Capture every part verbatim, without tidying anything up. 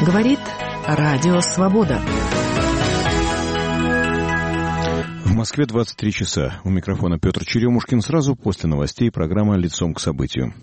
Говорит Радио Свобода. В Москве двадцать три часа. У микрофона Петр Черемушкин. Сразу после новостей программа «Лицом к событию».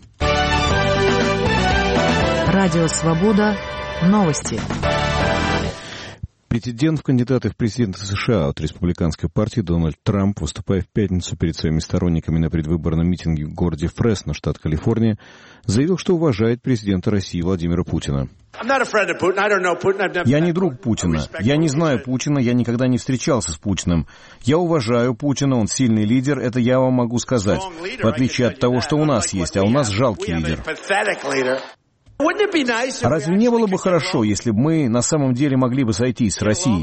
Радио Свобода. Новости. Претендент в кандидаты в президенты США от республиканской партии Дональд Трамп, выступая в пятницу перед своими сторонниками на предвыборном митинге в городе Фресно, штат Калифорния, заявил, что уважает президента России Владимира Путина. Я не друг Путина. Я не знаю Путина, я никогда не встречался с Путиным. Я уважаю Путина, он сильный лидер, это я вам могу сказать. В отличие от того, что у нас есть, а у нас жалкий лидер. Разве не было бы хорошо, если бы мы на самом деле могли бы сойтись с Россией?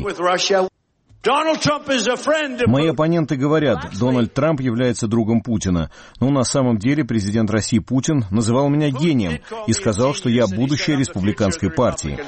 Мои оппоненты говорят, Дональд Трамп является другом Путина. Но на самом деле президент России Путин называл меня гением и сказал, что я будущее республиканской партии.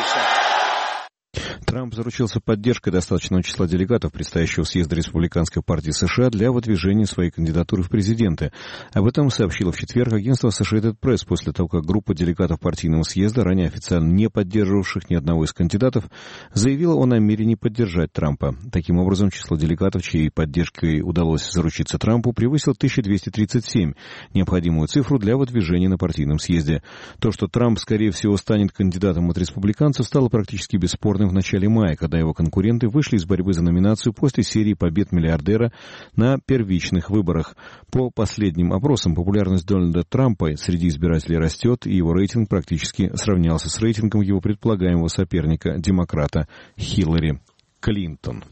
Трамп заручился поддержкой достаточного числа делегатов предстоящего съезда Республиканской партии США для выдвижения своей кандидатуры в президенты. Об этом сообщило в четверг агентство Associated Press после того, как группа делегатов партийного съезда, ранее официально не поддерживавших ни одного из кандидатов, заявила о намерении поддержать Трампа. Таким образом, число делегатов, чьей поддержкой удалось заручиться Трампу, превысило тысячу двести тридцать семь, необходимую цифру для выдвижения на партийном съезде. То, что Трамп, скорее всего, станет кандидатом от республиканцев, стало практически бесспорным в начале мая, когда его конкуренты вышли из борьбы за номинацию после серии побед миллиардера на первичных выборах. По последним опросам, популярность Дональда Трампа среди избирателей растет, и его рейтинг практически сравнялся с рейтингом его предполагаемого соперника, демократа Хиллари Клинтон.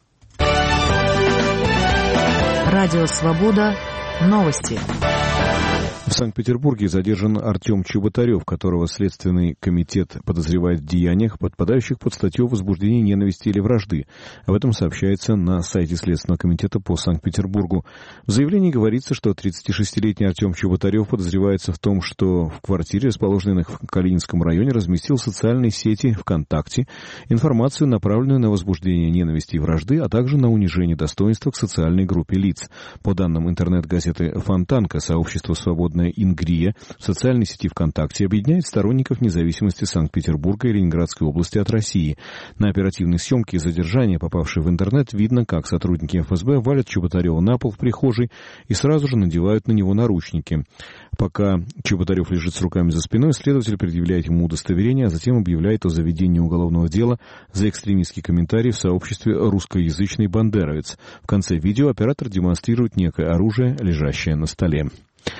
Радио Свобода. Новости. В Санкт-Петербурге задержан Артем Чеботарев, которого Следственный комитет подозревает в деяниях, подпадающих под статью возбуждения ненависти или вражды. Об этом сообщается на сайте Следственного комитета по Санкт-Петербургу. В заявлении говорится, что тридцатишестилетний Артем Чеботарев подозревается в том, что в квартире, расположенной в Калининском районе, разместил в социальной сети ВКонтакте информацию, направленную на возбуждение ненависти и вражды, а также на унижение достоинства к социальной группе лиц. По данным интернет-газеты «Фонтанка», сообщество «Свободное Ингрия» в социальной сети ВКонтакте объединяет сторонников независимости Санкт-Петербурга и Ленинградской области от России. На оперативной съемке задержания, попавшей в интернет, видно, как сотрудники эф эс бэ валят Чеботарева на пол в прихожей и сразу же надевают на него наручники. Пока Чеботарев лежит с руками за спиной, следователь предъявляет ему удостоверение, а затем объявляет о заведении уголовного дела за экстремистский комментарий в сообществе «Русскоязычный бандеровец». В конце видео оператор демонстрирует некое оружие, лежащее на столе.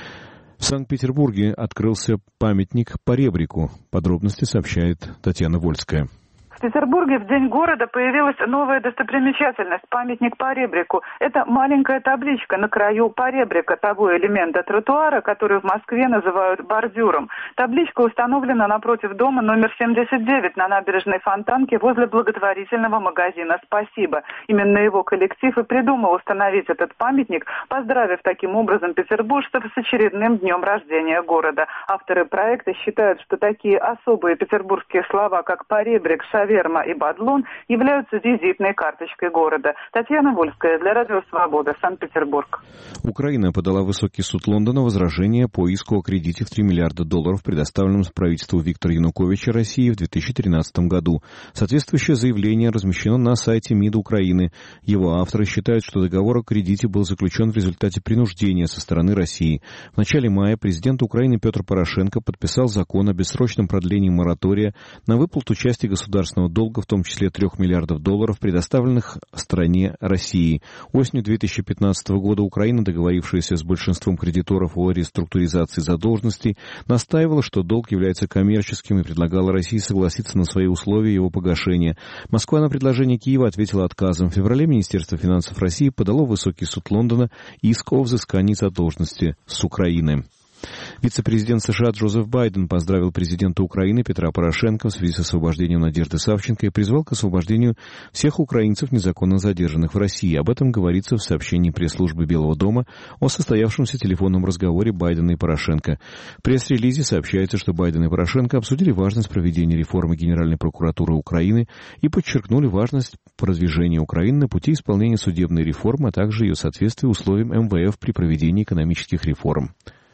В Санкт-Петербурге открылся памятник Поребрику. Подробности сообщает Татьяна Вольская. В Петербурге в День города появилась новая достопримечательность – памятник Поребрику. Это маленькая табличка на краю поребрика, того элемента тротуара, который в Москве называют бордюром. Табличка установлена напротив дома номер семьдесят девять на набережной Фонтанки возле благотворительного магазина «Спасибо». Именно его коллектив и придумал установить этот памятник, поздравив таким образом петербуржцев с очередным днем рождения города. Авторы проекта считают, что такие особые петербургские слова, как поребрик, шаверма и бадлон, являются визитной карточкой города. Татьяна Вольская для Радио Свобода, Санкт-Петербург. Украина подала в высокий суд Лондона возражение по иску о кредите в три миллиарда долларов, предоставленном правительству Виктора Януковича России в две тысячи тринадцатом году. Соответствующее заявление размещено на сайте МИДа Украины. Его авторы считают, что договор о кредите был заключен в результате принуждения со стороны России. В начале мая президент Украины Петр Порошенко подписал закон о бессрочном продлении моратория на выплату части государственного долга, в том числе трех миллиардов долларов, предоставленных стране России. Осенью две тысячи пятнадцатого года Украина, договорившаяся с большинством кредиторов о реструктуризации задолженностей, настаивала, что долг является коммерческим, и предлагала России согласиться на свои условия его погашения. Москва на предложение Киева ответила отказом. В феврале Министерство финансов России подало в Высокий суд Лондона иск о взыскании задолженности с Украины. Вице-президент США Джозеф Байден поздравил президента Украины Петра Порошенко в связи с освобождением Надежды Савченко и призвал к освобождению всех украинцев, незаконно задержанных в России. Об этом говорится в сообщении пресс-службы Белого дома о состоявшемся телефонном разговоре Байдена и Порошенко. В пресс-релизе сообщается, что Байден и Порошенко обсудили важность проведения реформы Генеральной прокуратуры Украины и подчеркнули важность продвижения Украины на пути исполнения судебной реформы, а также ее соответствия условиям эм вэ эф при проведении экономических реформ.